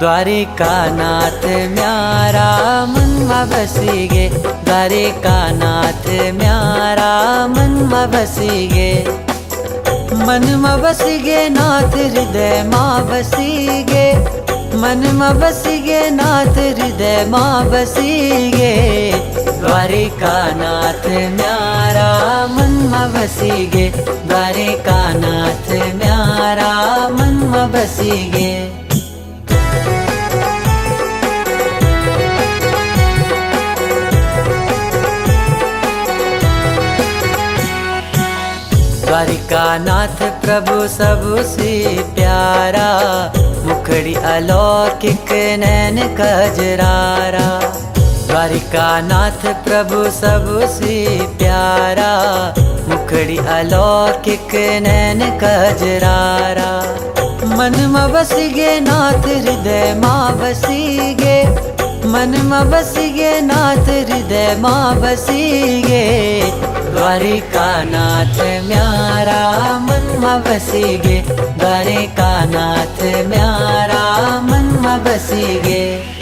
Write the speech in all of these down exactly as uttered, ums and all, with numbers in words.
द्वारिका नाथ म्यारा मन में बसी गे, द्वारिका नाथ म्यारा मन में बसी गे। मन में बसी गे नाथ हृदय माँ बसी गे, मन में बसी गे नाथ हृदय माँ बसी गे। द्वारिका नाथ म्यारा मन में बसी गे, द्वारिका नाथ म्यारा मन में बसी गे। द्वारिका नाथ प्रभु सबसे प्यारा, मुखड़ी अलौकिक नैन कजरारा। द्वारिका नाथ प्रभु सबसे प्यारा, मुखड़ी अलौकिक नैन कजरारा। मन में बसी गे नाथ हृदय माँ बसी गे, मन में बसी गे नाथ हृदय माँ बसी गे। द्वारिका नाथ म्यारा मन में बसी गे, द्वारिका नाथ म्यारा मन में बसी गे।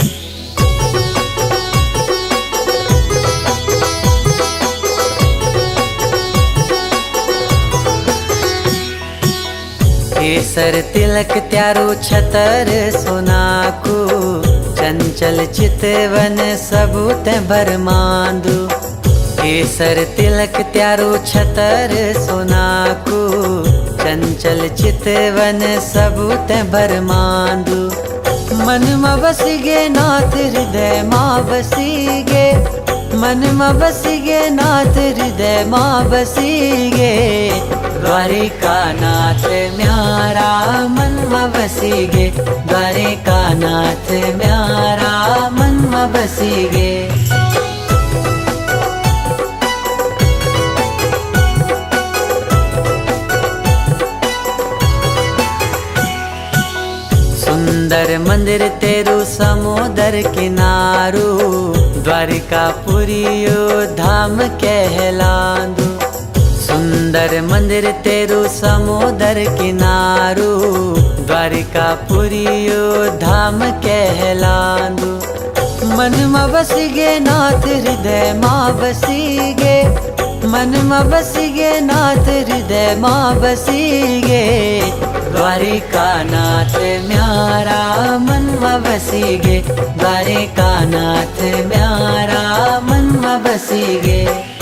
केसर तिलक त्यारो छतर सोनाकू, चंचल चितवन सबूत भरमांदू। केसर तिलक त्यारो छतर सोनाकू, चंचल चितवन सबूत भरमांदू। मन में बसी गे नाथ हृदय माँ बसी गे, मन में बसी गे नाथ हृदय माँ बसी गे। द्वारिका नाथ म्यारा मन में बसी गे, द्वारिका नाथ म्यारा मन में बसी गे। सुंदर मंदिर तेरू समुदर किनारू, द्वारिका पुरियो धाम कहलांदू। सुंदर मंदिर तेरू समुदर किनारू, द्वारिका पुरियो धाम कहलांदू। मन में बसी गे नाथ हृदय माँ बसी गे, मन में बसी गे नाथ हृदय माँ बसी गे। द्वारिका नाथ म्यारा मन में बसी गे, द्वारिका नाथ म्यारा मन में बसी गे।